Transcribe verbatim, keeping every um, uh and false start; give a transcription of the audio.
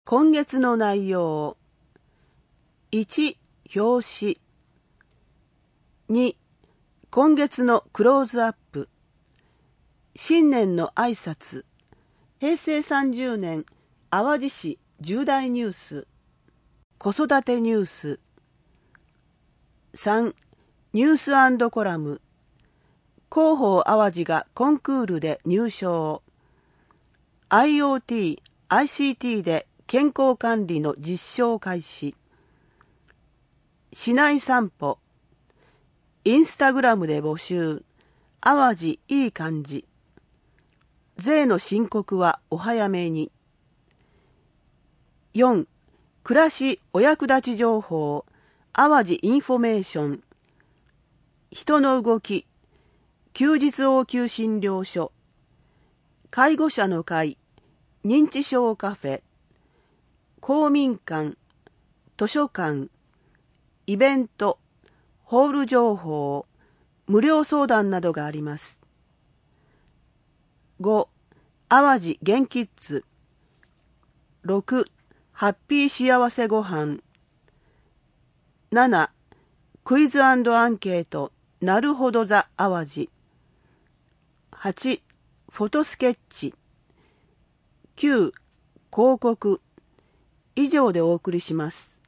今月の内容。いち、表紙。に、今月のクローズアップ。新年の挨拶。へいせいさんじゅうねん、淡路市重大ニュース。子育てニュース。さん、ニュース&コラム。広報淡路がコンクールで入賞。アイオーティー、アイシーティー で健康管理の実証開始。市内散歩。インスタグラムで募集。淡路いい感じ。税の申告はお早めに。よん、暮らしお役立ち情報。淡路インフォメーション。人の動き。休日応急診療所。介護者の会。認知症カフェ。公民館。図書館。イベント。ホール情報。無料相談などがあります。ご、淡路元キッズ。ろく、ハッピー幸せごはん。なな、クイズ&アンケート、なるほどザ淡路。はち、フォトスケッチ。きゅう、広告。以上でお送りします。